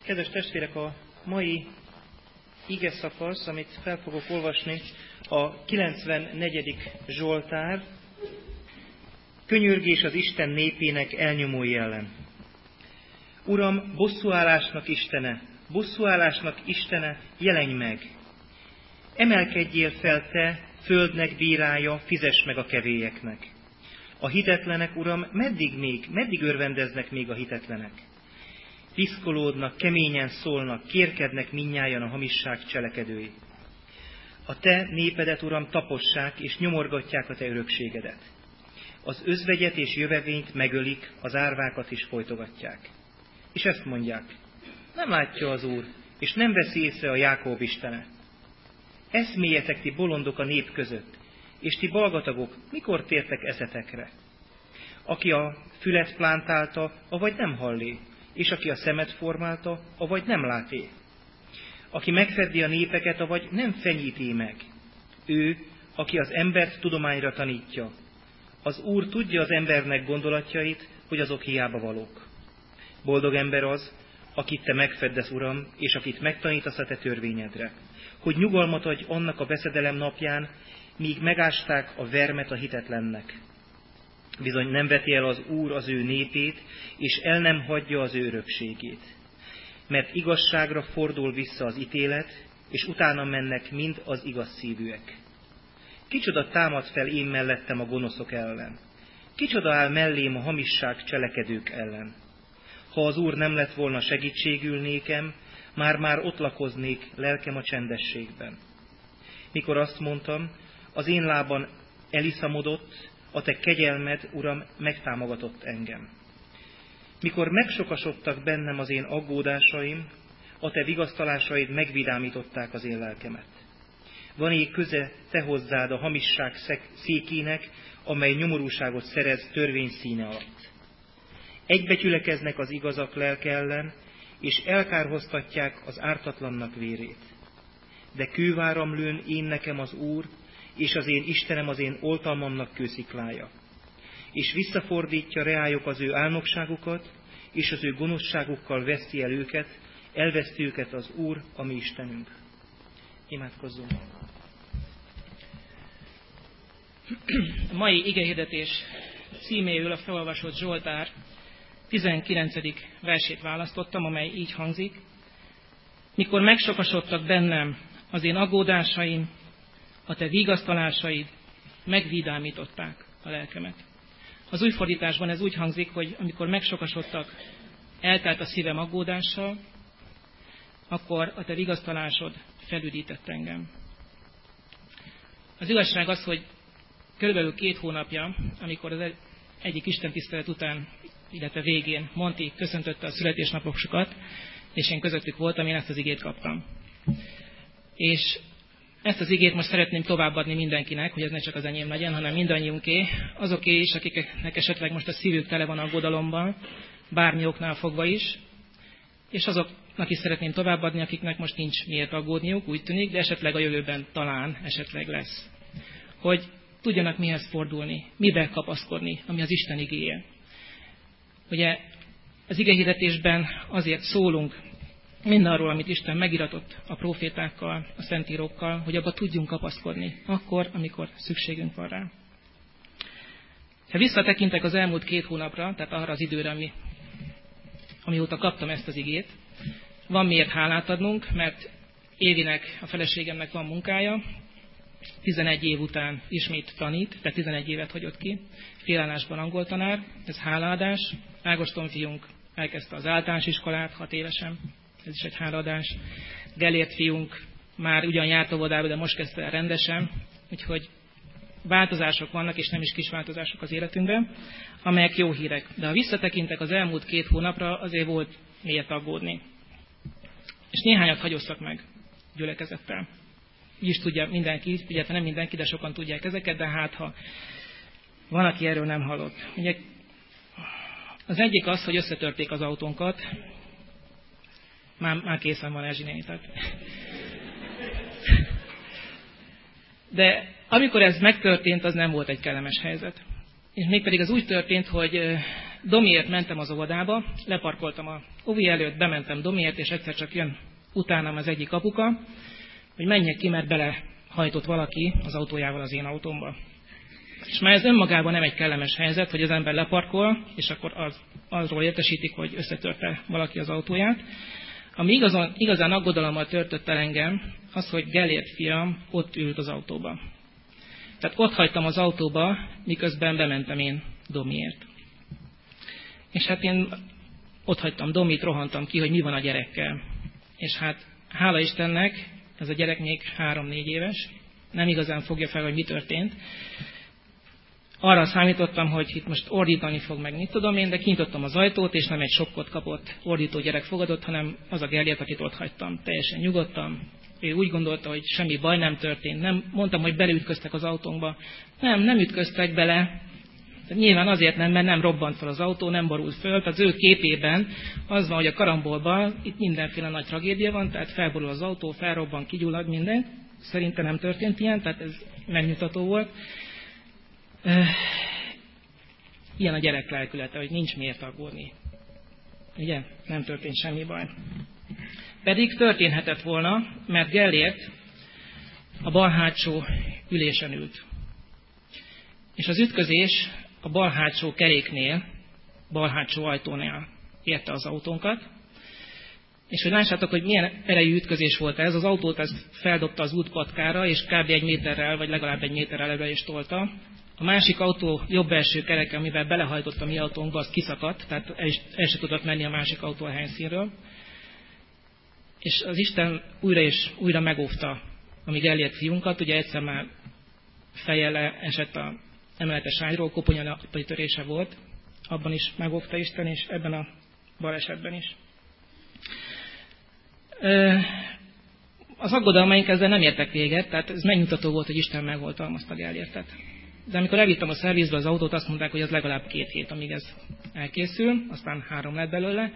Kedves testvérek, a mai ige szakasz, amit fel fogok olvasni, a 94. Zsoltár, könyörgés az Isten népének elnyomói ellen. Uram, bosszúállásnak Istene, jelenj meg! Emelkedjél fel te, földnek bírálja, fizess meg a kevélyeknek. A hitetlenek, Uram, meddig örvendeznek még a hitetlenek? Piszkolódnak, keményen szólnak, kérkednek mindnyájan a hamisság cselekedői. A te népedet, Uram, tapossák, és nyomorgatják a te örökségedet. Az özvegyet és jövevényt megölik, az árvákat is folytogatják. És ezt mondják, nem látja az Úr, és nem veszi észre a Jákob Istene. Eszméljetek ti bolondok a nép között, és ti balgatagok, mikor tértek eszetekre? Aki a fület plántálta, avagy nem hallé, és aki a szemet formálta, avagy nem láté. Aki megfeddi a népeket, avagy nem fenyíti meg. Ő, aki az embert tudományra tanítja. Az Úr tudja az embernek gondolatjait, hogy azok hiába valók. Boldog ember az, akit te megfeddesz, Uram, és akit megtanítasz a te törvényedre, hogy nyugalmat adj annak a veszedelem napján, míg megásták a vermet a hitetlennek. Bizony nem veti el az Úr az ő népét, és el nem hagyja az ő örökségét. Mert igazságra fordul vissza az ítélet, és utána mennek mind az igaz szívűek. Kicsoda támad fel én mellettem a gonoszok ellen? Kicsoda áll mellém a hamisság cselekedők ellen? Ha az Úr nem lett volna segítségül nékem, már ott lakoznék lelkem a csendességben. Mikor azt mondtam, az én lábam eliszamodott, a te kegyelmed, Uram, megtámogatott engem. Mikor megsokasodtak bennem az én aggódásaim, a te vigasztalásaid megvidámították az én lelkemet. Van-e köze te hozzád a hamisság székének, amely nyomorúságot szerez törvény színe alatt? Egybetyülekeznek az igazak lelke ellen, és elkárhoztatják az ártatlannak vérét. De kőváram lőn én nekem az Úr, és az én Istenem az én oltalmamnak kősziklája. És visszafordítja reájuk az ő álnokságukat, és az ő gonoszságukkal veszti el őket, elveszti őket az Úr, a mi Istenünk. Imádkozzunk! A mai igehirdetés címéül a felolvasott Zsoltár 19. versét választottam, amely így hangzik. Mikor megsokasodtak bennem az én aggódásaim, a te vigasztalásaid megvidámították a lelkemet. Az új fordításban ez úgy hangzik, hogy amikor megsokasodtak, eltelt a szívem aggódással, akkor a te vigasztalásod felüdített engem. Az igazság az, hogy körülbelül 2 hónapja, amikor az egyik istentisztelet után, illetve végén Monti köszöntötte a születésnaposokat, és én közöttük voltam, én ezt az igét kaptam. És ezt az igét most szeretném továbbadni mindenkinek, hogy ez ne csak az enyém legyen, hanem mindannyiunké, azoké is, akiknek esetleg most a szívük tele van aggodalomban, bármi oknál fogva is, és azoknak is szeretném továbbadni, akiknek most nincs miért aggódniuk, úgy tűnik, de esetleg a jövőben talán esetleg lesz. Hogy tudjanak mihez fordulni, mibe kapaszkodni, ami az Isten igéje. Ugye az igehirdetésben azért szólunk mindarról, amit Isten megiratott a prófétákkal, a szentírókkal, hogy abba tudjunk kapaszkodni, akkor, amikor szükségünk van rá. Ha visszatekintek az elmúlt 2 hónapra, tehát arra az időre, amióta kaptam ezt az igét, van miért hálát adnunk, mert Évinek, a feleségemnek van munkája, 11 év után ismét tanít, tehát 11 évet hagyott ki, félállásban angol tanár, ez hálaadás. Ágoston fiunk elkezdte az általános iskolát 6 évesen, ez is egy hálaadás. Gellért fiunk már ugyan járt óvodába, de most kezdte el rendesen, úgyhogy változások vannak, és nem is kis változások az életünkben, amelyek jó hírek. De ha visszatekintek az elmúlt 2 hónapra, azért volt miért aggódni. És néhányat hagyosszak meg gyülekezettel. Így is tudja mindenki, ugye nem mindenki, de sokan tudják ezeket, de hát ha van, aki erről nem hallott. Ugye, az egyik az, hogy összetörték az autónkat, már készen van Erzsinéni. De amikor ez megtörtént, az nem volt egy kellemes helyzet. És mégpedig az úgy történt, hogy Domiért mentem az óvodába, leparkoltam a óvi előtt, bementem Domiért, és egyszer csak jön utánam az egyik apuka, hogy menjek ki, mert belehajtott valaki az autójával az én autómba. És már ez önmagában nem egy kellemes helyzet, hogy az ember leparkol, és akkor azról értesítik, hogy összetörte valaki az autóját. Ami igazán aggodalommal töltött el engem, az, hogy Gellért fiam ott ült az autóba. Tehát ott hagytam az autóba, miközben bementem én Domiért. És hát én ott hagytam Domit, rohantam ki, hogy mi van a gyerekkel. És hát hála Istennek, ez a gyerek még 3-4 éves, nem igazán fogja fel, hogy mi történt. Arra számítottam, hogy itt most ordítani fog meg, mit tudom én, de kinyitottam az ajtót, és nem egy sokkot kapott ordító gyerek fogadott, hanem az a Gellért, akit ott hagytam. Teljesen nyugodtan. Ő úgy gondolta, hogy semmi baj nem történt. Nem mondtam, hogy beleütköztek az autónkba. Nem ütköztek bele. De nyilván azért nem, mert nem robbant fel az autó, nem borult föl. Tehát az ő képében az van, hogy a karambolban itt mindenféle nagy tragédia van, tehát felborul az autó, felrobban, kigyullad minden. Szerintem nem történt ilyen, tehát ez megnyugtató volt. Ilyen a gyerek lelkülete, hogy nincs miért aggódni. Ugye? Nem történt semmi baj. Pedig történhetett volna, mert Gellért a bal hátsó ülésen ült. És az ütközés a bal hátsó keréknél, bal hátsó ajtónál érte az autónkat. És hogy lássátok, hogy milyen erejű ütközés volt ez, az autót ezt feldobta az útpatkára, és kb. 1 méterrel, vagy legalább 1 méterrel előre is tolta. A másik autó jobb első kereke, amivel belehajtott a mi autónkba, az kiszakadt, tehát el se tudott menni a másik autó a helyszínről. És az Isten újra és újra megóvta a mi Gellért fiunkat, ugye egyszer már fejjel leesett a emeletes ágyról, koponyanapai törése volt, abban is megóvta Isten, és ebben a balesetben is. Az aggodalmaink ezzel nem értek véget, tehát ez megnyugtató volt, hogy Isten megoltalmazta Gellértet. De amikor elvittem a szervizbe az autót, azt mondták, hogy az legalább 2 hét, amíg ez elkészül, aztán 3 lett belőle.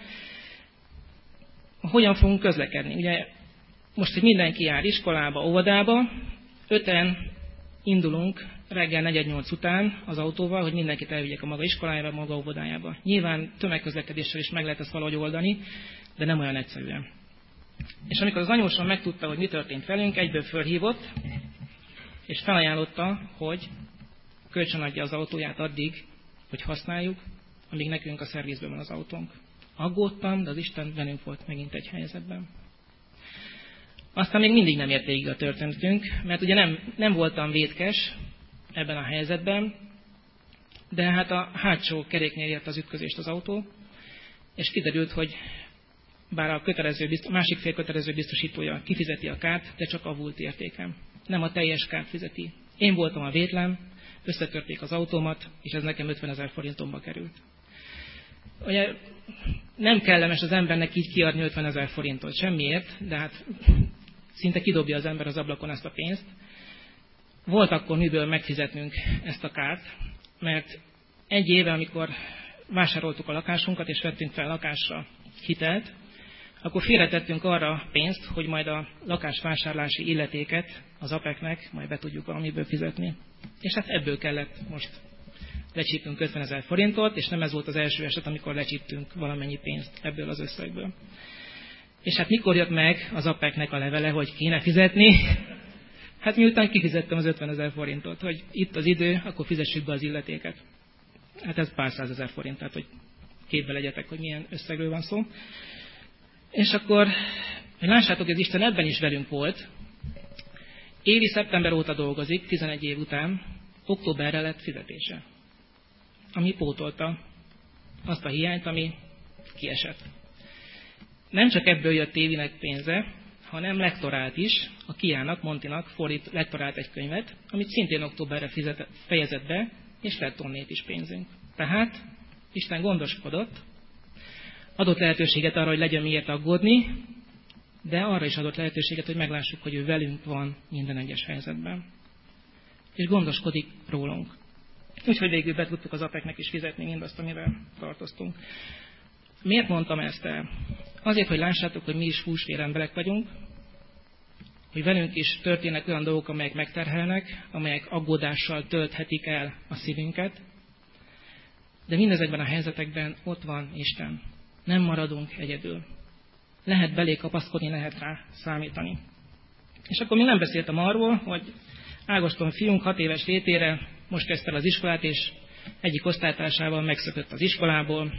Hogyan fogunk közlekedni? Ugye most, hogy mindenki jár iskolába, óvodába, 5-en indulunk reggel 4:08 után az autóval, hogy mindenkit elvigyek a maga iskolájába, maga óvodájába. Nyilván tömegközlekedéssel is meg lehet ezt valahogy oldani, de nem olyan egyszerűen. És amikor az anyósom megtudta, hogy mi történt velünk, egyből fölhívott, és felajánlotta, hogy kölcsönadja az autóját addig, hogy használjuk, amíg nekünk a szervizben van az autónk. Aggódtam, de az Isten velünk volt megint egy helyzetben. Aztán még mindig nem ért végig a történetünk, mert ugye nem voltam vétkes ebben a helyzetben, de hát a hátsó keréknél ért az ütközést az autó, és kiderült, hogy bár a másik fél kötelező biztosítója kifizeti a kárt, de csak avult értéken. Nem a teljes kárt fizeti. Én voltam a vétlen, összetörték az autómat, és ez nekem 50 000 forintomba került. Ugye nem kellemes az embernek így kiadni 50 000 forintot, semmiért, de hát szinte kidobja az ember az ablakon ezt a pénzt. Volt akkor miből megfizetnünk ezt a kárt, mert egy éve, amikor vásároltuk a lakásunkat, és vettünk fel lakásra hitelt, akkor félretettünk arra pénzt, hogy majd a lakásvásárlási illetéket az APEC-nek majd be tudjuk valamiből fizetni. És hát ebből kellett most lecsípnünk 50 000 forintot, és nem ez volt az első eset, amikor lecsíptünk valamennyi pénzt ebből az összegből. És hát mikor jött meg az APEC-nek a levele, hogy kéne fizetni? Hát miután kifizettem az 50 000 forintot, hogy itt az idő, akkor fizessük be az illetéket. Hát ez pár 100 000 forint, tehát hogy képbe legyetek, hogy milyen összegről van szó. És akkor, hogy lássátok, hogy Isten ebben is velünk volt, évi szeptember óta dolgozik, 11 év után, októberre lett fizetése, ami pótolta azt a hiányt, ami kiesett. Nem csak ebből jött évinek pénze, hanem lektorált is, a Kiának, Montinak lektorált egy könyvet, amit szintén októberre fejezett be, és lett onnét is pénzünk. Tehát Isten gondoskodott, adott lehetőséget arra, hogy legyen miért aggódni, de arra is adott lehetőséget, hogy meglássuk, hogy ő velünk van minden egyes helyzetben. És gondoskodik rólunk. Úgyhogy végül be tudtuk az APEC-nek is fizetni mindazt, amivel tartoztunk. Miért mondtam ezt el? Azért, hogy lássátok, hogy mi is húsvér emberek vagyunk, hogy velünk is történnek olyan dolgok, amelyek megterhelnek, amelyek aggódással tölthetik el a szívünket, De mindezekben a helyzetekben ott van Isten. Nem maradunk egyedül. Lehet belé kapaszkodni, lehet rá számítani. És akkor még nem beszéltem arról, hogy Ágoston fiunk 6 éves létére most kezdte el az iskolát, és egyik osztálytársával megszökött az iskolából.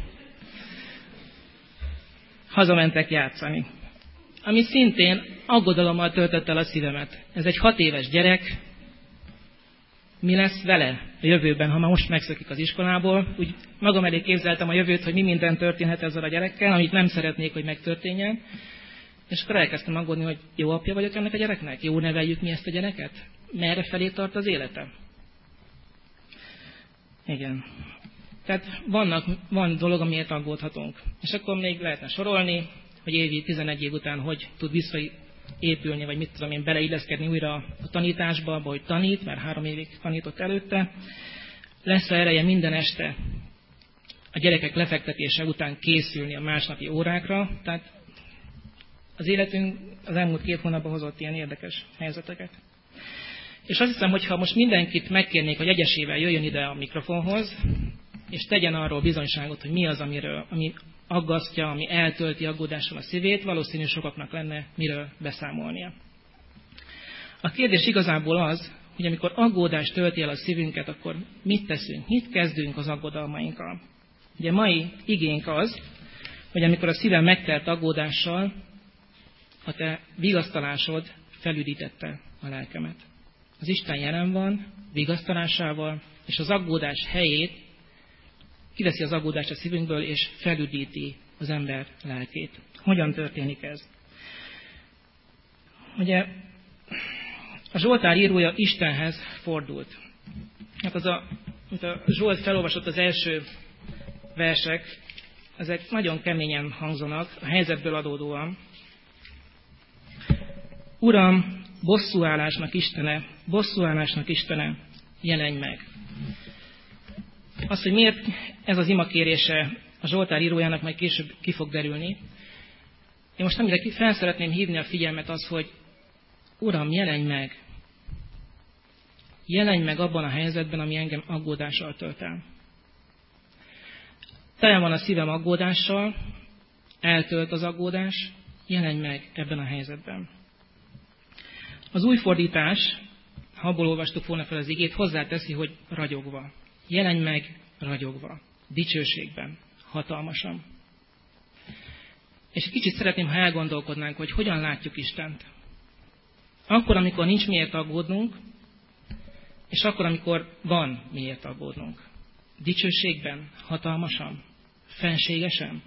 Hazamentek játszani. Ami szintén aggodalommal töltött el a szívemet. Ez egy 6 éves gyerek, mi lesz vele a jövőben, ha már most megszökik az iskolából. Úgy magam elé képzeltem a jövőt, hogy mi minden történhet ezzel a gyerekkel, amit nem szeretnék, hogy megtörténjen. És akkor elkezdtem aggódni, hogy jó apja vagyok ennek a gyereknek? Jó neveljük mi ezt a gyereket? Merre felé tart az élete? Igen. Tehát van dolog, amiért aggódhatunk. És akkor még lehetne sorolni, hogy évi 11 év után hogy tud visszaépülni, vagy mit tudom én, beleilleszkedni újra a tanításba, hogy tanít, mert 3 évig tanított előtte. Lesz ereje minden este a gyerekek lefektetése után készülni a másnapi órákra. Tehát az életünk az elmúlt 2 hónapban hozott ilyen érdekes helyzeteket. És azt hiszem, hogy ha most mindenkit megkérnék, hogy egyesével jöjjön ide a mikrofonhoz, és tegyen arról bizonyságot, hogy mi az, ami aggasztja, ami eltölti aggódással a szívét, valószínű sokaknak lenne miről beszámolnia. A kérdés igazából az, hogy amikor aggódás tölti el a szívünket, akkor mit teszünk, mit kezdünk az aggodalmainkkal. Ugye mai igénk az, hogy amikor a szívem megtelt aggódással, a te vigasztalásod felüdítette a lelkemet. Az Isten jelen van, vigasztalásával, és az aggódás helyét kiveszi az aggódást a szívünkből, és felüdíti az ember lelkét. Hogyan történik ez? Ugye a Zsoltár írója Istenhez fordult. Hát amit a Zsolt felolvasott, az első versek, ezek nagyon keményen hangzanak, a helyzetből adódóan. Uram, bosszúállásnak Istene, jelenj meg. Az, hogy miért ez az imakérése a Zsoltár írójának, majd később ki fog derülni. Én most amire fel szeretném hívni a figyelmet az, hogy Uram, jelenj meg. Jelenj meg abban a helyzetben, ami engem aggódással tölt el. Tele van a szívem aggódással, eltölt az aggódás, jelenj meg ebben a helyzetben. Az új fordítás, ha abból olvastuk volna fel az igét, hozzáteszi, hogy ragyogva. Jelenj meg ragyogva, dicsőségben, hatalmasan. És egy kicsit szeretném, ha elgondolkodnánk, hogy hogyan látjuk Istent. Akkor, amikor nincs miért aggódnunk, és akkor, amikor van miért aggódnunk. Dicsőségben, hatalmasan, fenségesen.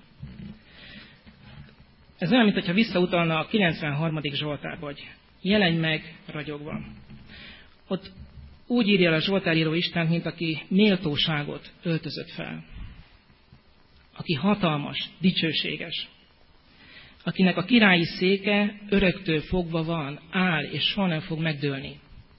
Ez olyan, mintha visszautalna a 93. Zsoltárba, hogy jelenj meg ragyogva. Ott úgy írja el a Zsoltáríró Istent, mint aki méltóságot öltözött fel. Aki hatalmas, dicsőséges. Akinek a királyi széke öröktől fogva van, áll, és soha nem fog megdőlni.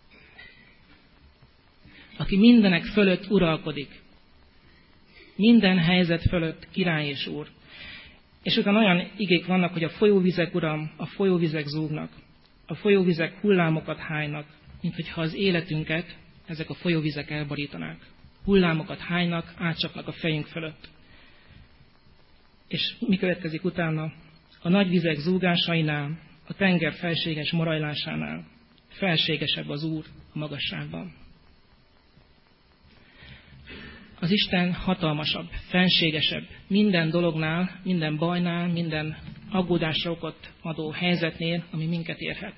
Aki mindenek fölött uralkodik. Minden helyzet fölött király és úr. És utána olyan igék vannak, hogy a folyóvizek, Uram, a folyóvizek zúgnak. A folyóvizek hullámokat hánynak, mint hogyha az életünket ezek a folyóvizek elborítanák. Hullámokat hánynak, átcsapnak a fejünk fölött. És mi következik utána? A nagy vizek zúgásainál, a tenger felséges morajlásánál felségesebb az Úr a magasságban. Az Isten hatalmasabb, fenségesebb minden dolognál, minden bajnál, minden aggódásra okot adó helyzetnél, ami minket érhet.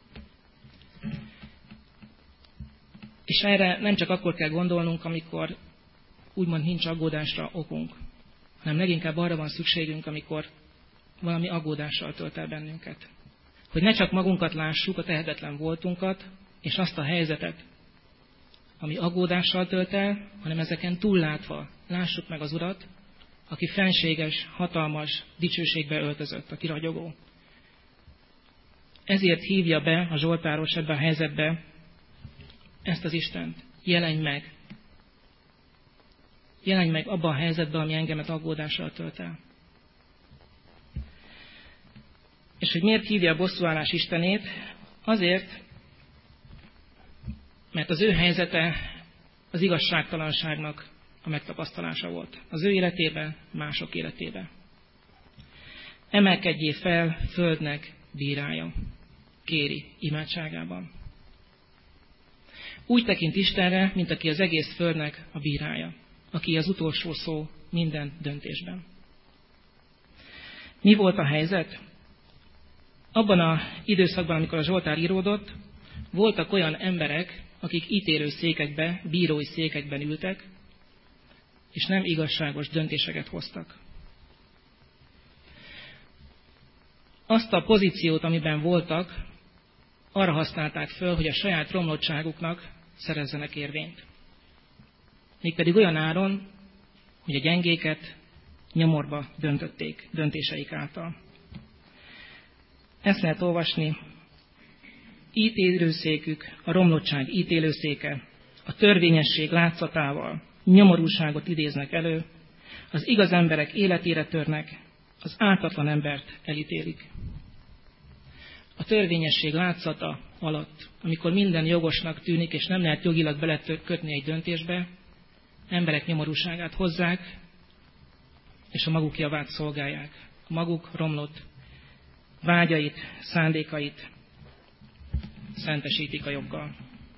És erre nem csak akkor kell gondolnunk, amikor úgymond nincs aggódásra okunk, hanem leginkább arra van szükségünk, amikor valami aggódással tölt el bennünket. Hogy ne csak magunkat lássuk, a tehetetlen voltunkat, és azt a helyzetet, ami aggódással tölt el, hanem ezeken túllátva lássuk meg az Urat, aki fenséges, hatalmas, dicsőségbe öltözött, aki ragyogó. Ezért hívja be a zsoltáros ebbe a helyzetbe ezt az Istent. Jelenj meg! Jelenj meg abba a helyzetbe, ami engemet aggódással tölt el. És hogy miért hívja a bosszúállás Istenét? Azért, mert az ő helyzete az igazságtalanságnak a megtapasztalása volt. Az ő életében, mások életében. Emelkedjél fel, földnek bírája, kéri imádságában. Úgy tekint Istenre, mint aki az egész földnek a bírája, aki az utolsó szó minden döntésben. Mi volt a helyzet? Abban az időszakban, amikor a Zsoltár íródott, voltak olyan emberek, akik ítélő székekbe, bírói székekben ültek, és nem igazságos döntéseket hoztak. Azt a pozíciót, amiben voltak, arra használták föl, hogy a saját romlottságuknak szerezzenek érvényt. Mégpedig olyan áron, hogy a gyengéket nyomorba döntötték döntéseik által. Ezt lehet olvasni. Ítélőszékük, a romlottság ítélőszéke, a törvényesség látszatával nyomorúságot idéznek elő, az igaz emberek életére törnek, az ártatlan embert elítélik. A törvényesség látszata alatt, amikor minden jogosnak tűnik, és nem lehet jogilag belekötni egy döntésbe, emberek nyomorúságát hozzák, és a maguk javát szolgálják. A maguk romlott vágyait, szándékait szentesítik a joggal.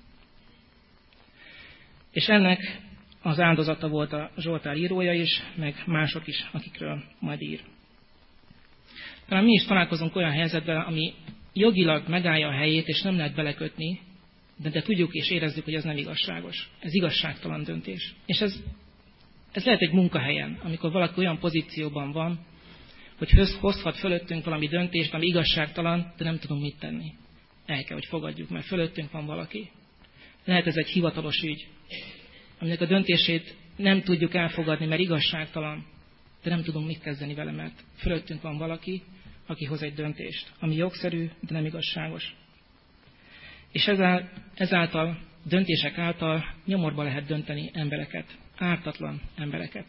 És ennek az áldozata volt a Zsoltár írója is, meg mások is, akikről majd ír. Talán mi is találkozunk olyan helyzetben, ami jogilag megállja a helyét, és nem lehet belekötni, de tudjuk és érezzük, hogy ez nem igazságos. Ez igazságtalan döntés. És ez lehet egy munkahelyen, amikor valaki olyan pozícióban van, hogy hozhat fölöttünk valami döntést, ami igazságtalan, de nem tudunk mit tenni. El kell, hogy fogadjuk, mert fölöttünk van valaki. Lehet ez egy hivatalos ügy, aminek a döntését nem tudjuk elfogadni, mert igazságtalan, de nem tudunk mit kezdeni vele, mert fölöttünk van valaki, aki hoz egy döntést, ami jogszerű, de nem igazságos. És ezáltal, döntések által nyomorba lehet dönteni embereket, ártatlan embereket.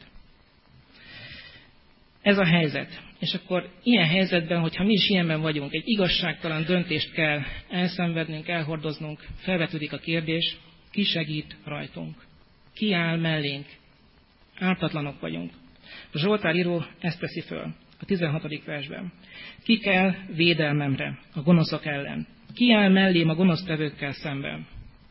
Ez a helyzet. És akkor ilyen helyzetben, hogyha mi is ilyenben vagyunk, egy igazságtalan döntést kell elszenvednünk, elhordoznunk, felvetődik a kérdés, ki segít rajtunk? Ki áll mellénk? Ártatlanok vagyunk. A Zsoltár író ezt teszi föl a 16. versben. Ki kell védelmemre a gonoszok ellen? Ki áll mellém a gonosztevőkkel szemben?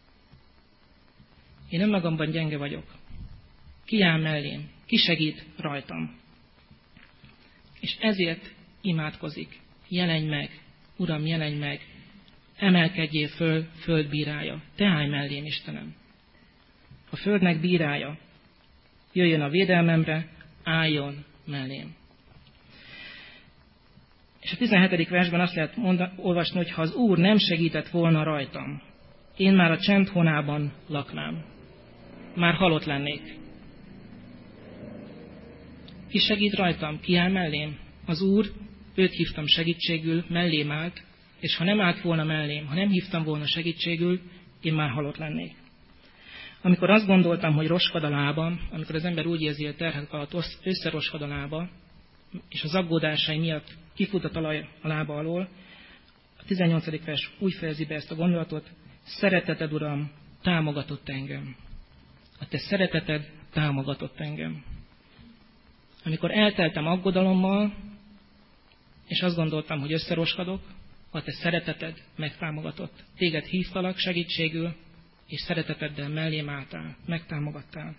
Én önmagamban gyenge vagyok. Ki áll mellém? Ki segít rajtam? És ezért imádkozik. Jelenj meg, Uram, jelenj meg, emelkedjél föl, föld bírája. Te állj mellém, Istenem. A földnek bírája, jöjjön a védelmemre, álljon mellém. És a 17. versben azt lehet olvasni, hogy ha az Úr nem segített volna rajtam, én már a csend honában laknám. Már halott lennék. Ki segít rajtam? Ki áll mellém? Az Úr, őt hívtam segítségül, mellém állt, és ha nem állt volna mellém, ha nem hívtam volna segítségül, én már halott lennék. Amikor azt gondoltam, hogy roskad a lábam, amikor az ember úgy érzi, hogy terhek alatt összeroskad a lába, és az aggódásai miatt kifut a talaj a lába alól, a 18. vers úgy fejezi be ezt a gondolatot, szereteted, Uram, támogatott engem. A te szereteted támogatott engem. Amikor elteltem aggodalommal, és azt gondoltam, hogy összeroskadok, a te szereteted megtámogatott. Téged hívtalak segítségül, és szereteteddel mellém álltál, megtámogattál.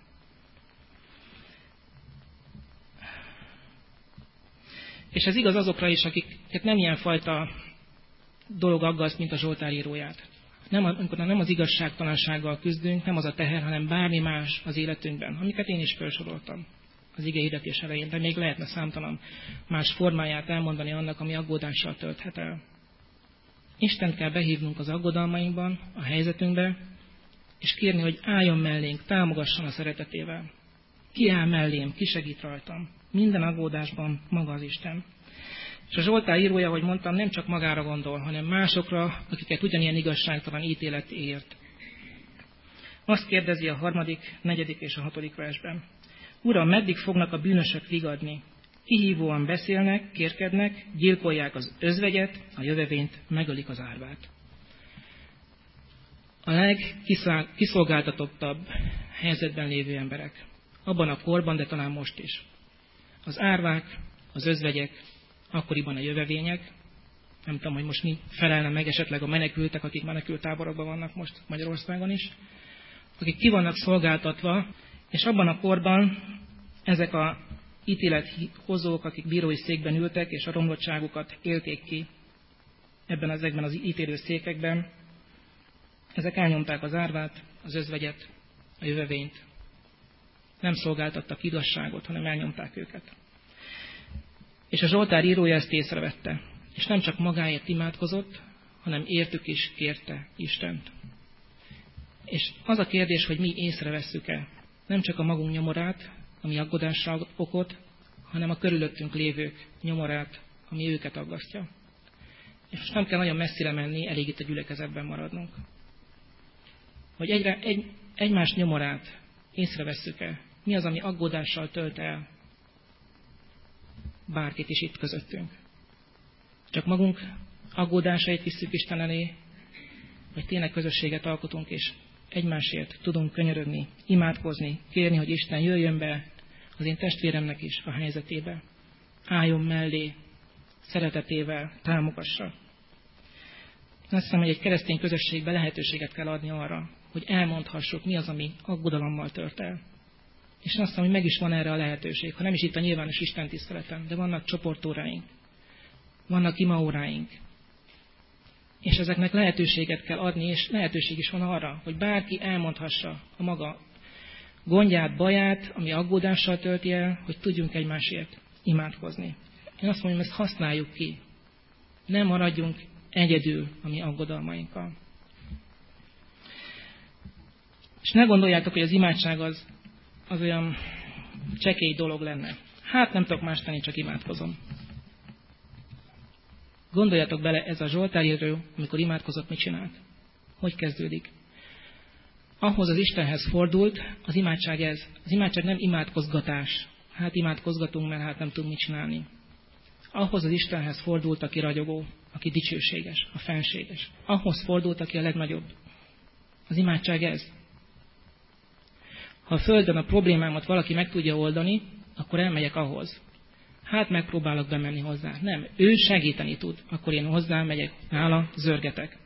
És ez igaz azokra is, akiket nem ilyen fajta dolog aggaszt, mint a Zsoltár íróját. Amikor nem az igazságtalansággal küzdünk, nem az a teher, hanem bármi más az életünkben, amiket én is felsoroltam az igehirdetés elején, de még lehetne számtalan más formáját elmondani annak, ami aggódással tölthet el. Istent kell behívnunk az aggodalmainkban, a helyzetünkbe, és kérni, hogy álljon mellénk, támogasson a szeretetével. Ki áll mellém, ki segít rajtam. Minden aggódásban maga az Isten. És a Zsoltár írója, ahogy mondtam, nem csak magára gondol, hanem másokra, akiket ugyanilyen igazságtalan ítélet ért. Azt kérdezi a 3., 4. és a 6. versben. Uram, meddig fognak a bűnösök vigadni? Kihívóan beszélnek, kérkednek, gyilkolják az özvegyet, a jövevényt, megölik az árvát. A legkiszolgáltatottabb helyzetben lévő emberek. abban a korban, de talán most is. Az árvák, az özvegyek, akkoriban a jövevények, nem tudom, hogy most mi felelne meg esetleg a menekültek, akik menekülttáborokban vannak most Magyarországon is, akik ki vannak szolgáltatva, és abban a korban ezek a ítélethozók, akik bírói székben ültek, és a romlottságukat élték ki ezekben az ítélő székekben, ezek elnyomták az árvát, az özvegyet, a jövevényt. Nem szolgáltattak igazságot, hanem elnyomták őket. És a Zsoltár írója ezt észrevette, és nem csak magáért imádkozott, hanem értük is kérte Istent. És az a kérdés, hogy mi észrevesszük-e nem csak a magunk nyomorát, ami aggodásra ad okot, hanem a körülöttünk lévők nyomorát, ami őket aggasztja. És most nem kell nagyon messzire menni, elég itt a gyülekezetben maradnunk. Hogy egymás nyomorát észrevesszük-e, mi az, ami aggódással tölt el bárkit is itt közöttünk. Csak magunk aggódásait visszük Isten elé, vagy tényleg közösséget alkotunk, és egymásért tudunk könyörögni, imádkozni, kérni, hogy Isten jöjjön be az én testvéremnek is a helyzetébe. Álljon mellé, szeretetével támogassa. Én azt hiszem, hogy egy keresztény közösségben lehetőséget kell adni arra, hogy elmondhassuk, mi az, ami aggodalommal tört el. És én azt hiszem, hogy meg is van erre a lehetőség, ha nem is itt a nyilvános istentiszteleten, de vannak csoportóráink, vannak imaóráink, és ezeknek lehetőséget kell adni, és lehetőség is van arra, hogy bárki elmondhassa a maga gondját, baját, ami aggódással tölti el, hogy tudjunk egymásért imádkozni. Én azt mondom, ezt használjuk ki. Nem maradjunk egyedül a mi aggodalmainkkal. És ne gondoljátok, hogy az imádság az olyan csekély dolog lenne. Hát nem tudok más tenni, csak imádkozom. Gondoljatok bele, ez a Zsoltár író, amikor imádkozott, mit csinált? Hogy kezdődik? Ahhoz az Istenhez fordult, az imádság ez. Az imádság nem imádkozgatás. Hát imádkozgatunk, mert hát nem tudunk mit csinálni. Ahhoz az Istenhez fordult, aki ragyogó, aki dicsőséges, a fenséges. Ahhoz fordult, aki a legnagyobb. Az imádság ez. Ha a földön a problémámat valaki meg tudja oldani, akkor elmegyek ahhoz. Hát megpróbálok bemenni hozzá. Nem, ő segíteni tud. Akkor én hozzá megyek, nála zörgetek.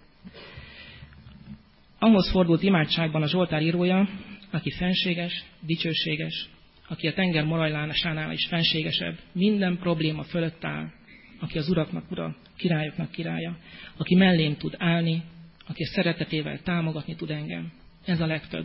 Ahhoz fordult imádságban a Zsoltár írója, aki fenséges, dicsőséges, aki a tenger morajlásánál is fenségesebb, minden probléma fölött áll, aki az uraknak ura, királyoknak királya, aki mellém tud állni, aki a szeretetével támogatni tud engem. Ez a legtöbb.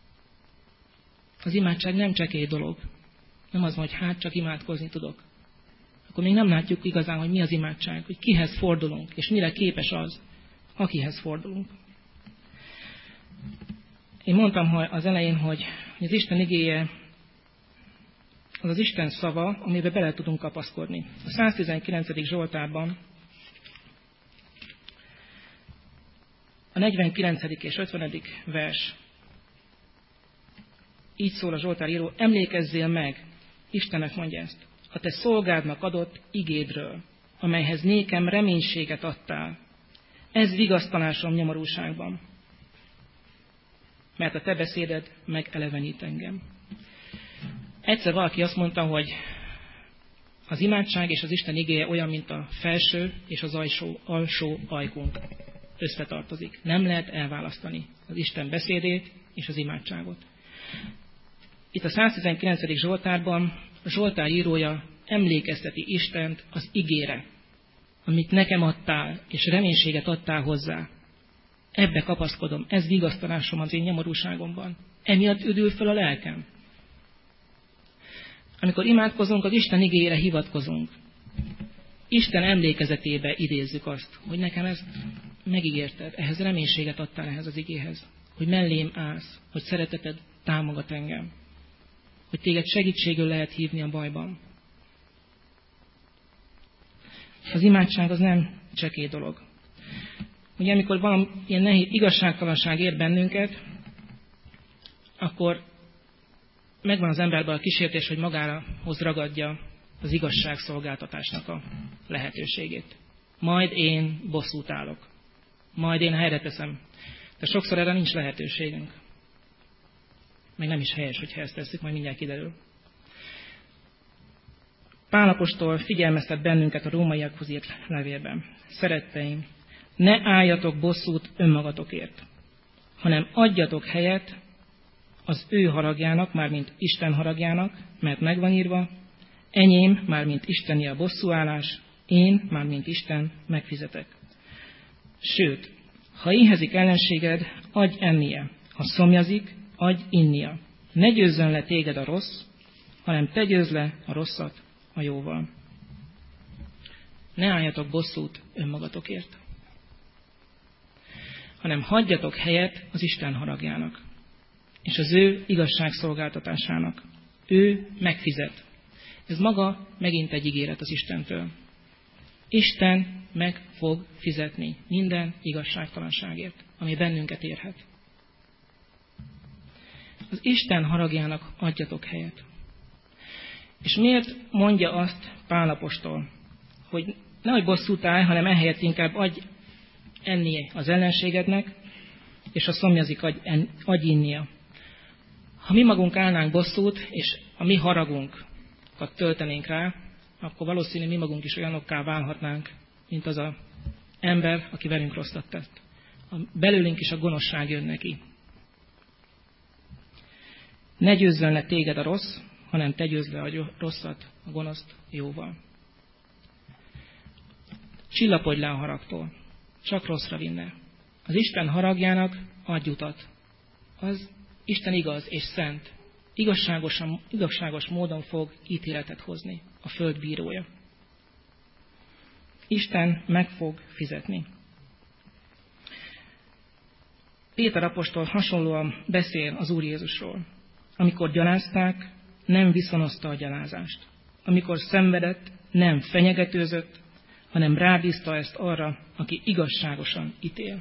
Az imádság nem csekély dolog. Nem az, hogy hát csak imádkozni tudok. Akkor még nem látjuk igazán, hogy mi az imádság, hogy kihez fordulunk, és mire képes az, akihez fordulunk. Én mondtam az elején, hogy az Isten igéje az az Isten szava, amiben bele tudunk kapaszkodni. A 119. Zsoltárban a 49. és 50. vers. Így szól a Zsoltár író, emlékezzél meg, Istennek mondja ezt, a te szolgádnak adott igédről, amelyhez nékem reménységet adtál. Ez vigasztalásom nyomorúságban, mert a te beszéded megelevenít engem. Egyszer valaki azt mondta, hogy az imádság és az Isten igéje olyan, mint a felső és az alsó ajkunk. Összetartozik. Nem lehet elválasztani az Isten beszédét és az imádságot. Itt a 119. Zsoltárban a Zsoltár írója emlékezteti Istent az igére, amit nekem adtál, és reménységet adtál hozzá. Ebbe kapaszkodom, ez vigasztalásom az én nyomorúságomban. Emiatt üdül fel a lelkem. Amikor imádkozunk, az Isten igéjére hivatkozunk. Isten emlékezetébe idézzük azt, hogy nekem ezt megígérted, ehhez reménységet adtál ehhez az igéhez, hogy mellém állsz, hogy szereteted támogat engem, hogy téged segítségül lehet hívni a bajban. Az imádság az nem csekély dolog. Ugye amikor van ilyen nehéz igazságtalanság ér bennünket, akkor megvan az emberben a kísértés, hogy magához ragadja az igazságszolgáltatásnak a lehetőségét. Majd én bosszút állok. Majd én helyre teszem. De sokszor erre nincs lehetőségünk. meg nem is helyes, hogyha ezt tesszük, majd mindjárt kiderül. Pál apostol figyelmeztet bennünket a rómaiakhoz írt levélben. Szeretteim, ne álljatok bosszút önmagatokért, hanem adjatok helyet az ő haragjának, mármint Isten haragjának, mert megvan írva, enyém, mármint Isteni a bosszúállás, én, mármint Isten, megfizetek. Sőt, ha éhezik ellenséged, adj ennie, ha szomjazik, adj innia. Ne győzzön le téged a rossz, hanem te győzz le a rosszat a jóval. Ne álljatok bosszút önmagatokért, hanem hagyjatok helyet az Isten haragjának, és az ő igazságszolgáltatásának. Ő megfizet. Ez maga megint egy ígéret az Istentől. Isten meg fog fizetni minden igazságtalanságért, ami bennünket érhet. Az Isten haragjának adjatok helyet. És miért mondja azt Pál apostol, hogy nehogy bosszút állj, hanem ehelyett inkább adj enni az ellenségednek, és ha szomjazik, adj innia. Ha mi magunk állnánk bosszút, és a mi haragunkat töltenénk rá, akkor valószínű mi magunk is olyanokká válhatnánk, mint az az ember, aki velünk rosszat tett. Belőlünk is a gonoszság jön neki. Ne győzzön le téged a rossz, hanem te győzd le a rosszat, a gonoszt jóval. Csillapodj le a haragtól, csak rosszra vinne. Az Isten haragjának adj utat. Az Isten igaz és szent. Igazságos módon fog ítéletet hozni a föld bírója. Isten meg fog fizetni. Péter apostol hasonlóan beszél az Úr Jézusról. Amikor gyalázták, nem viszonozta a gyalázást. Amikor szenvedett, nem fenyegetőzött, hanem rábízta ezt arra, aki igazságosan ítél.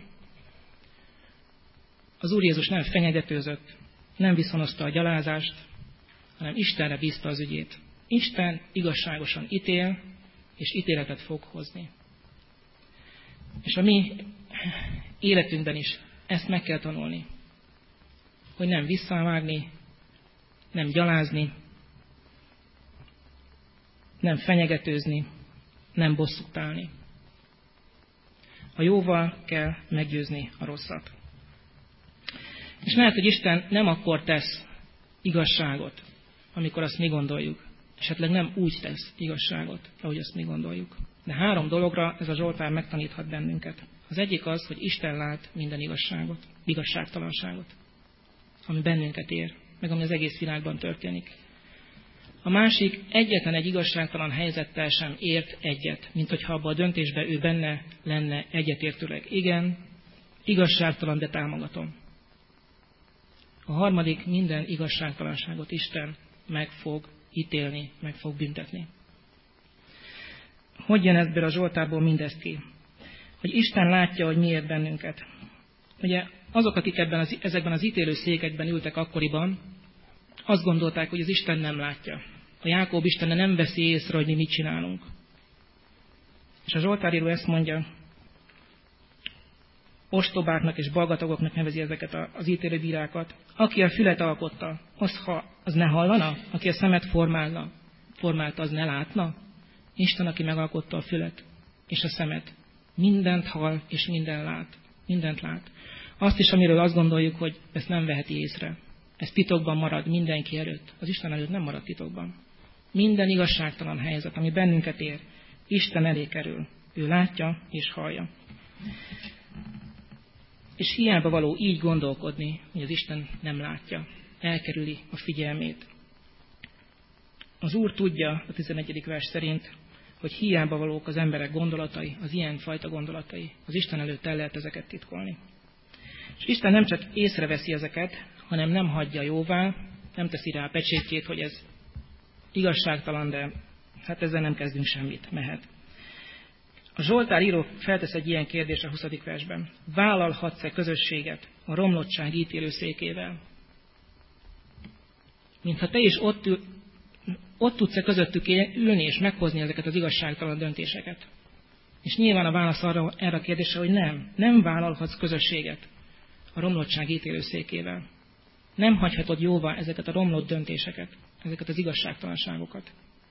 Az Úr Jézus nem fenyegetőzött, nem viszonozta a gyalázást, hanem Istenre bízta az ügyét. Isten igazságosan ítél, és ítéletet fog hozni. És a mi életünkben is ezt meg kell tanulni, hogy nem visszavágni, nem gyalázni, nem fenyegetőzni, nem bosszút állni. A jóval kell meggyőzni a rosszat. És lehet, hogy Isten nem akkor tesz igazságot, amikor azt mi gondoljuk. Esetleg nem úgy tesz igazságot, ahogy azt mi gondoljuk. De 3 dologra ez a Zsoltár megtaníthat bennünket. Az egyik az, hogy Isten lát minden igazságtalanságot, ami bennünket ér, meg ami az egész világban történik. A másik, egyetlen egy igazságtalan helyzettel sem ért egyet, mint hogyha abban a döntésben ő benne lenne egyetértőleg. Igen, igazságtalan, de támogatom. A harmadik, minden igazságtalanságot Isten meg fog ítélni, meg fog büntetni. Hogy jön ebből a Zsoltárból mindezt ki? Hogy Isten látja, hogy miért bennünket. Ugye azok, akik ezekben az ítélőszékekben ültek akkoriban, azt gondolták, hogy az Isten nem látja. A Jákob Istene nem veszi észre, hogy mi mit csinálunk. És a Zsoltáríró ezt mondja, ostobáknak és balgatagoknak nevezi ezeket az ítélőbírákat. Aki a fület alkotta, az ne hallana? Aki a szemet formálta, az ne látna? Isten, aki megalkotta a fület és a szemet, mindent hall és mindent lát. Azt is, amiről azt gondoljuk, hogy ezt nem veheti észre. Ez titokban marad mindenki előtt. Az Isten előtt nem marad titokban. Minden igazságtalan helyzet, ami bennünket ér, Isten elé kerül. Ő látja és hallja. És hiába való így gondolkodni, hogy az Isten nem látja, elkerüli a figyelmét. Az Úr tudja, a 11. vers szerint, hogy hiába valók az emberek gondolatai, az ilyen fajta gondolatai. Az Isten előtt el lehet ezeket titkolni. És Isten nem csak észreveszi ezeket, hanem nem hagyja jóvá, nem teszi rá a pecsétjét, hogy ez igazságtalan, de hát ezzel nem kezdünk semmit, mehet. A Zsoltár író feltesz egy ilyen kérdést a 20. versben. Vállalhatsz-e közösséget a romlottság ítélőszékével? Mintha te is ott tudsz-e közöttük ülni és meghozni ezeket az igazságtalan döntéseket? És nyilván a válasz erre a kérdésre, hogy nem vállalhatsz közösséget a romlottság ítélőszékével. Nem hagyhatod jóvá ezeket a romlott döntéseket, ezeket az igazságtalanságokat.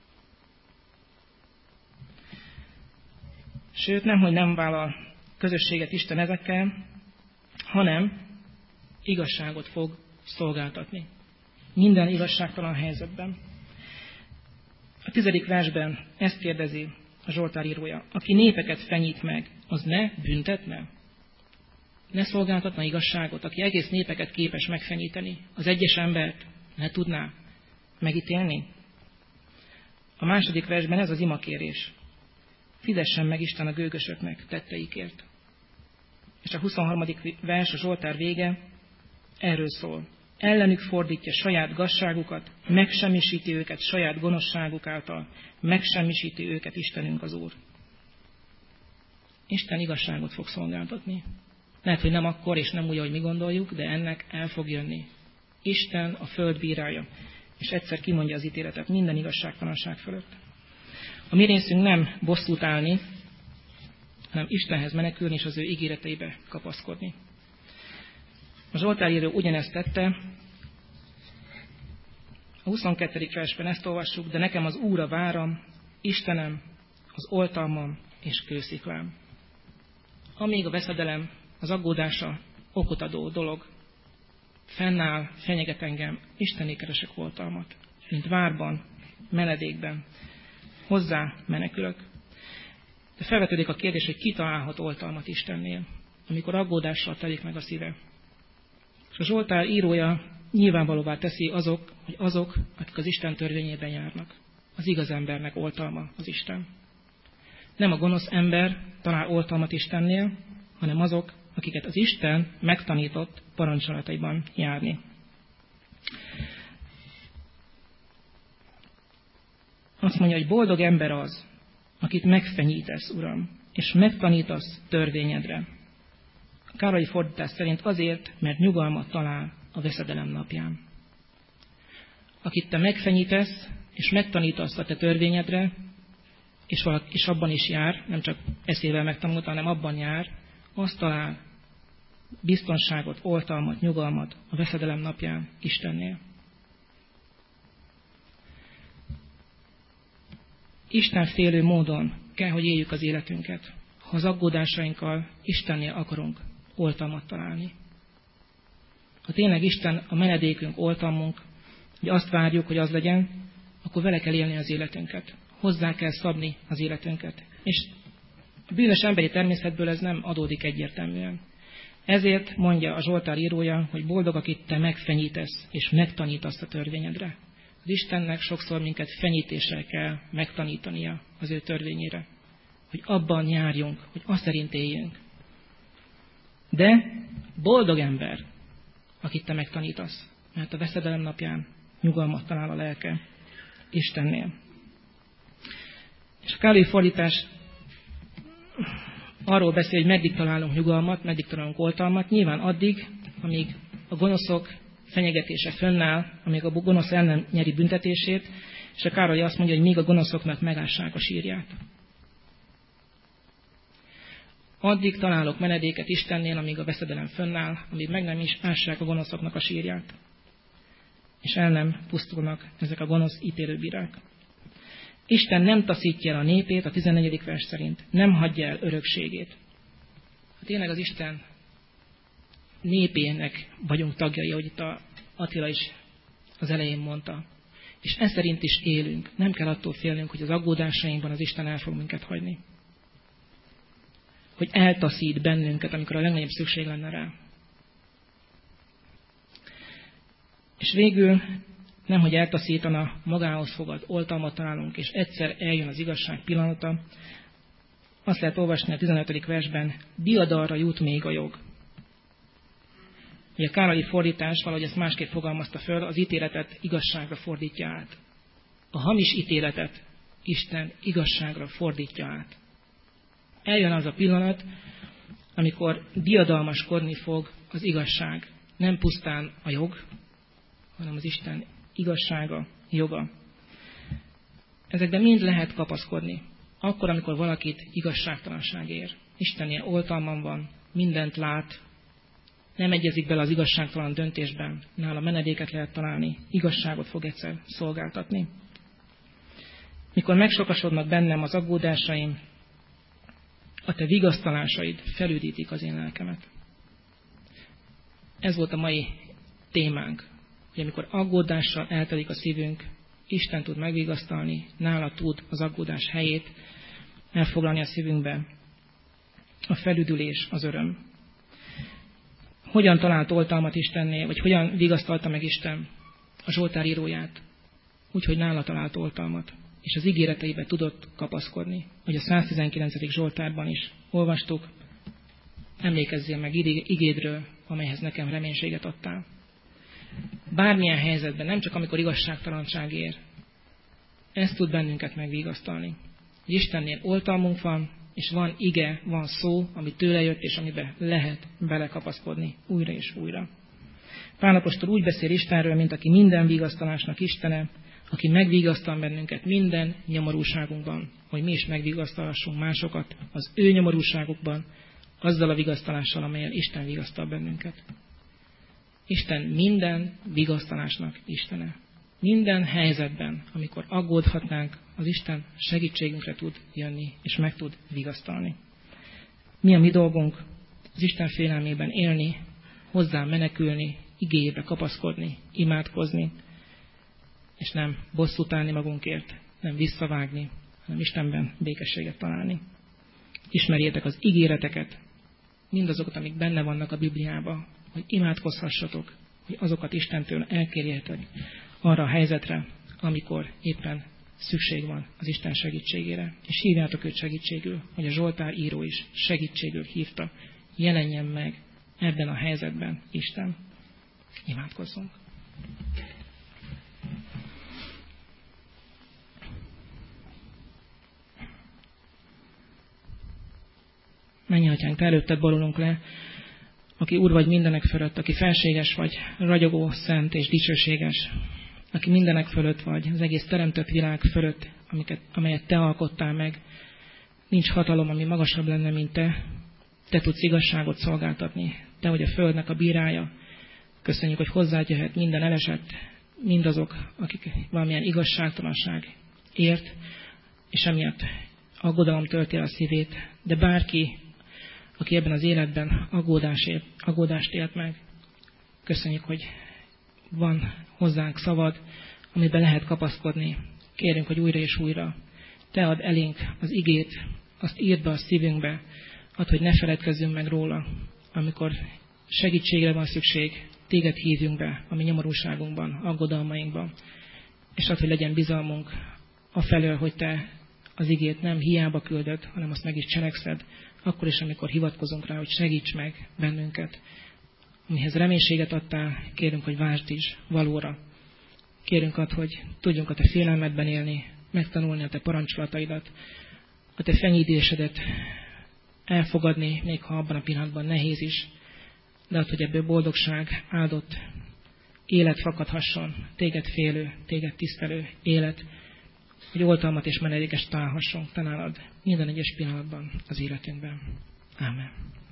Sőt, nemhogy nem vállal közösséget Isten ezekkel, hanem igazságot fog szolgáltatni. Minden igazságtalan helyzetben. A 10. versben ezt kérdezi a Zsoltár írója. Aki népeket fenyít meg, az ne büntetne? Ne szolgáltatna igazságot? Aki egész népeket képes megfenyíteni, az egyes embert ne tudná megítélni? A 2. versben ez az imakérés. Fizessen meg Isten a gőgösöknek tetteikért. És a 23. vers, a Zsoltár vége, erről szól. Ellenük fordítja saját gazságukat, megsemmisíti őket saját gonoszságuk által, megsemmisíti őket Istenünk az Úr. Isten igazságot fog szolgáltatni. Lehet, hogy nem akkor és nem úgy, ahogy mi gondoljuk, de ennek el fog jönni. Isten a föld bírája, és egyszer kimondja az ítéletet minden igazságtalanság fölött. A mi részünk nem bosszút állni, hanem Istenhez menekülni és az ő ígéreteibe kapaszkodni. A Zsoltár író ugyanezt tette. A 22. versben ezt olvassuk, de nekem az Úr a váram, Istenem, az oltalmam és kősziklám. Amíg a veszedelem, az aggódása okot adó dolog fennáll, fenyeget engem, Istené keresek oltalmat, mint várban, menedékben. Hozzá menekülök. De felvetődik a kérdés, hogy ki találhat oltalmat Istennél, amikor aggódással telik meg a szíve. És a Zsoltár írója nyilvánvalóvá teszi hogy azok, akik az Isten törvényében járnak. Az igaz embernek oltalma az Isten. Nem a gonosz ember talál oltalmat Istennél, hanem azok, akiket az Isten megtanított parancsolataiban járni. Azt mondja, hogy boldog ember az, akit megfenyítesz, Uram, és megtanítasz törvényedre. A Károlyi fordítás szerint azért, mert nyugalmat talál a veszedelem napján. Akit te megfenyítesz, és megtanítasz a te törvényedre, és abban is jár, nem csak eszével megtanulta, hanem abban jár, azt talál biztonságot, oltalmat, nyugalmat a veszedelem napján Istennél. Istenfélő módon kell, hogy éljük az életünket, ha az aggódásainkkal Istennél akarunk oltalmat találni. Ha tényleg Isten a menedékünk, oltalmunk, hogy azt várjuk, hogy az legyen, akkor vele kell élni az életünket. Hozzá kell szabni az életünket. És a bűnös emberi természetből ez nem adódik egyértelműen. Ezért mondja a Zsoltár írója, hogy boldog, akit te megfenyítesz, és megtanítasz a törvényedre. Az Istennek sokszor minket fenyítéssel kell megtanítania az ő törvényére. Hogy abban járjunk, hogy azt szerint éljünk. De boldog ember, akit te megtanítasz, mert a veszedelem napján nyugalmat talál a lelke Istennél. És a Károlyi fordítás arról beszél, hogy meddig találunk nyugalmat, meddig találunk oltalmat. Nyilván addig, amíg a gonoszok fenyegetése fönnáll, amíg a gonosz el nem nyeri büntetését, és a Károlyi azt mondja, hogy míg a gonoszoknak megássák a sírját. Addig találok menedéket Istennél, amíg a veszedelem fönnáll, amíg meg nem is ássák a gonoszoknak a sírját. És el nem pusztulnak ezek a gonosz ítélőbírák. Isten nem taszítja el a népét, a 14. vers szerint, nem hagyja el örökségét. Tényleg az Isten népének vagyunk tagjai, ahogy itt a Attila is az elején mondta. És ez szerint is élünk. Nem kell attól félnünk, hogy az aggódásainkban az Isten el fog minket hagyni. Hogy eltaszít bennünket, amikor a legnagyobb szükség lenne rá. És végül nemhogy eltaszítana, magához fogad, oltalmat találunk, és egyszer eljön az igazság pillanata. Azt lehet olvasni a 15. versben, diadalra jut még a jog. Ugye a Károlyi fordítás valahogy ezt másképp fogalmazta föl, az ítéletet igazságra fordítja át. A hamis ítéletet Isten igazságra fordítja át. Eljön az a pillanat, amikor diadalmaskodni fog az igazság. Nem pusztán a jog, hanem az Isten igazsága, joga. Ezekben mind lehet kapaszkodni. Akkor, amikor valakit igazságtalanság ér. Istennél oltalman van, mindent lát, nem egyezik bele az igazságtalan döntésben, nála menedéket lehet találni, igazságot fog egyszer szolgáltatni. Mikor megsokasodnak bennem az aggódásaim, a te vigasztalásaid felüdítik az én lelkemet. Ez volt a mai témánk, hogy amikor aggódással eltelik a szívünk, Isten tud megvigasztalni, nála tud az aggódás helyét elfoglalni a szívünkbe. A felüdülés, az öröm. Hogyan talált oltalmat Istennél, vagy hogyan vigasztalta meg Isten a Zsoltár íróját? Úgyhogy nála talált oltalmat, és az ígéreteibe tudott kapaszkodni. Hogy a 119. Zsoltárban is olvastuk, emlékezzél meg igédről, amelyhez nekem reménységet adtál. Bármilyen helyzetben, nem csak amikor igazságtalanság ér, ez tud bennünket megvigasztalni. Istennél oltalmunk van, és van ige, van szó, ami tőle jött, és amiben lehet belekapaszkodni újra és újra. Pál apostol úgy beszél Istenről, mint aki minden vigasztalásnak Istene, aki megvigasztal bennünket minden nyomorúságunkban, hogy mi is megvigasztalhassunk másokat az ő nyomorúságukban, azzal a vigasztalással, amelyen Isten vigasztal bennünket. Isten minden vigasztalásnak Istene. Minden helyzetben, amikor aggódhatnánk, az Isten segítségünkre tud jönni, és meg tud vigasztalni. Mi a mi dolgunk? Az Isten félelmében élni, hozzá menekülni, igéjébe kapaszkodni, imádkozni, és nem bosszút állni magunkért, nem visszavágni, hanem Istenben békességet találni. Ismerjétek az ígéreteket, mindazokat, amik benne vannak a Bibliában, hogy imádkozhassatok, hogy azokat Istentől elkérjétek arra a helyzetre, amikor éppen szükség van az Isten segítségére. És hívjátok őt segítségül, hogy a Zsoltár író is segítségül hívta. Jelenjen meg ebben a helyzetben Isten. Imádkozzunk. Menj, Atyánk, te előtted borulunk le, aki Úr vagy mindenek fölött, aki felséges vagy, ragyogó, szent és dicsőséges, aki mindenek fölött vagy, az egész teremtett világ fölött, amelyet te alkottál meg. Nincs hatalom, ami magasabb lenne, mint te. Te tudsz igazságot szolgáltatni. Te vagy a földnek a bírája. Köszönjük, hogy hozzád jöhet minden elesett, mindazok, akik valamilyen igazságtalanság ért, és emiatt aggodalom tölti el a szívét, de bárki, aki ebben az életben aggódást élt meg, köszönjük, hogy van hozzánk szavad, amiben lehet kapaszkodni. Kérünk, hogy újra és újra te add elénk az igét, azt írd be a szívünkbe, add, hogy ne feledkezzünk meg róla, amikor segítségre van szükség, téged hívjunk be a mi nyomorúságunkban, aggodalmainkban, és add, hogy legyen bizalmunk afelől, hogy te az igét nem hiába küldöd, hanem azt meg is cselekszed, akkor is, amikor hivatkozunk rá, hogy segíts meg bennünket. Amihez reménységet adtál, kérünk, hogy váltsd is valóra. Kérünk add, hogy tudjunk a te félelmedben élni, megtanulni a te parancsolataidat, a te fenyítésedet elfogadni, még ha abban a pillanatban nehéz is, de add, hogy ebből boldogság, áldott élet fakadhasson, téged félő, téged tisztelő élet, hogy oltalmat és menedékest találhassunk te nálad minden egyes pillanatban az életünkben. Ámen.